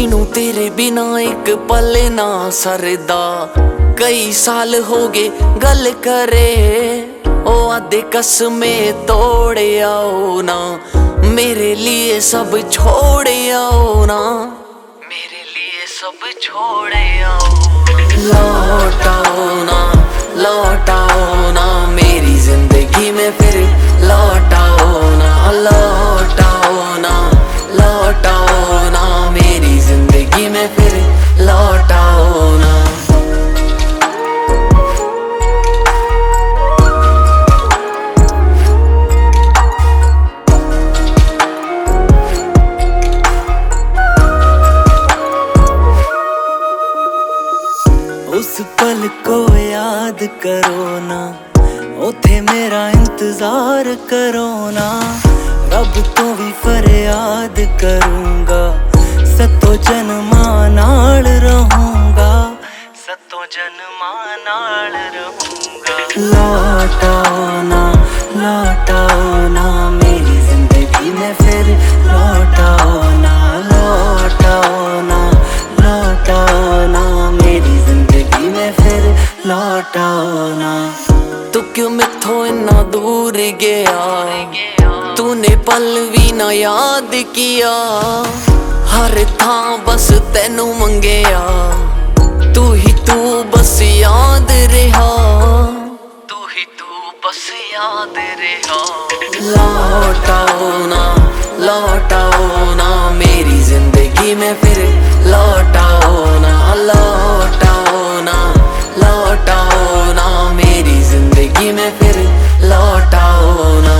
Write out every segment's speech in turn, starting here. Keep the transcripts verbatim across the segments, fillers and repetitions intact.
मैनू तेरे बिना एक पल ना सरदा। कई साल हो गए गल करे, ओ आधे कसमे तोड़ आओ ना, मेरे लिए सब छोड़ आओ ना, मेरे लिए सब छोड़ आओ। लौट आओ ना, लौट आओ ना, मेरी जिंदगी में फिर लौट आओ ना, लौट आओ ना, लौट आओ ना, मेरी जिंदगी में फिर लौट आओ ना। उस पल को याद करो ना, उथे मेरा इंतजार करो ना, रब तो भी फरियाद करूंगा, सतो जन्मा नाल रहूंगा, सतो जन्मा नाल रहूंगा। लौट आओ ना, लौट आओ ना, मेरी जिंदगी में फिर लौट आओ ना, लौट आओ ना, लौट आओ ना, मेरी जिंदगी में फिर लौट आओ ना। तू क्यों मैथों इतना दूर गया, तूने पल भी ना याद किया, हर थां बस तेनू मंगेया, तू ही तू बस याद रहा, तू ही तू बस याद रहा। लौट आओ ना, लौट आओ ना, मेरी जिंदगी में फिर लौट आओ ना, लौट आओ ना, लौट आओ ना, मेरी जिंदगी में फिर लौट आओ ना।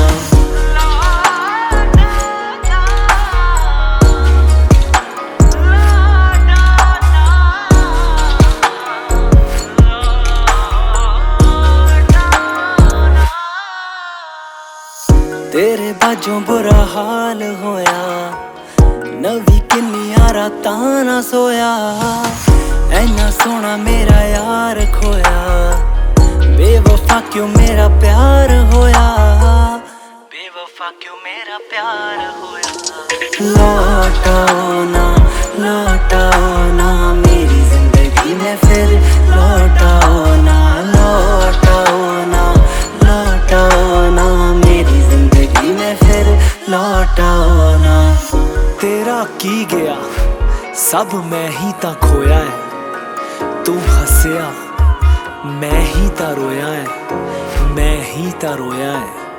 तेरे बाजों बुरा हाल होया, नवी किन्नियां रातां ना सोया, ऐना सोना मेरा यार खोया, बेवफा क्यों मेरा प्यार होया, बेवफा क्यों मेरा प्यार होया। लौट आओ ना, लौट आओ ना, मेरी जिंदगी में फिर लौट आओ ना, लौट आओ ना, लौट आओ ना, मेरी जिंदगी में फिर लौट आओ ना। तेरा की गया सब मैं ही ता खोया है, तू हंसिया मैं ही ता रोया है, मैं ही ता रोया है।